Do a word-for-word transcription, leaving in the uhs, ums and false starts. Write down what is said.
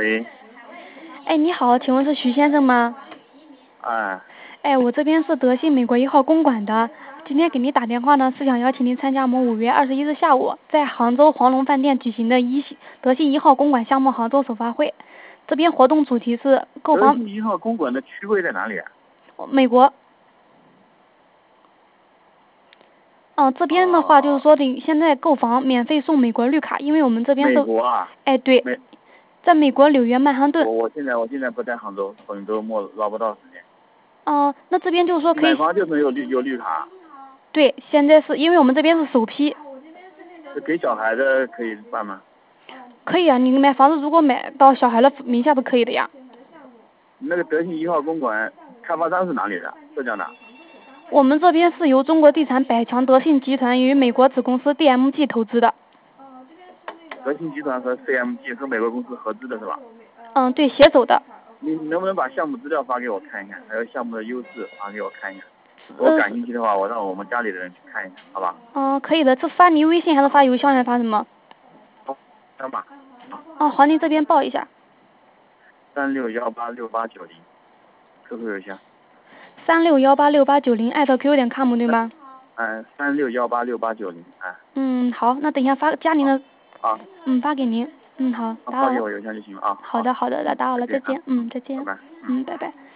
喂。 哎，你好，请问是徐先生吗？ 哎。 哎，我这边是德信美国一号公馆的，今天给您打电话呢，是想邀请您参加我们五月二十一日下午在杭州黄龙饭店举行的一德信一号公馆项目杭州首发会。这边活动主题是购房。 德信一号公馆的区位在哪里啊？ 美国。嗯，这边的话就是说的，现在购房免费送美国绿卡，因为我们这边是。 美国啊。 哎，对。 美。 在美国纽约曼哈顿。 我我现在我现在不在杭州，本周末捞不到时间。 哦、呃，那这边就是说可以。 买房就是有绿有绿卡。 对，现在是因为我们这边是首批。 是给小孩的可以办吗？ 可以啊，你买房子如果买到小孩的名下都可以的呀。 那个德信一号公馆开发商是哪里的？浙江的。 我们这边是由中国地产百强德信集团与美国子公司 D M G 投资的。 德信集团和 C M G 和美国公司合资的是吧？ 嗯，对，携手的。 你能不能把项目资料发给我看一看，还有项目的优势发给我看一看？我感兴趣的话，我让我们家里的人去看一下，好吧？ 嗯，可以的。这发你微信还是发邮箱还是发什么？ 三码。 哦，好，您这边报一下。 三六幺八六八九零 ，Q Q 邮箱。 三六幺八六八九零艾特 Q Q 点 com 对吗？ 嗯，三六幺八六八九零，哎。 嗯，好，那等一下发加您的。 啊。 嗯，发给您。嗯，好，打扰了。 发给我邮箱就行了啊。 好的，好的，那打扰了，再见。嗯，再见。 拜拜。 嗯，拜拜。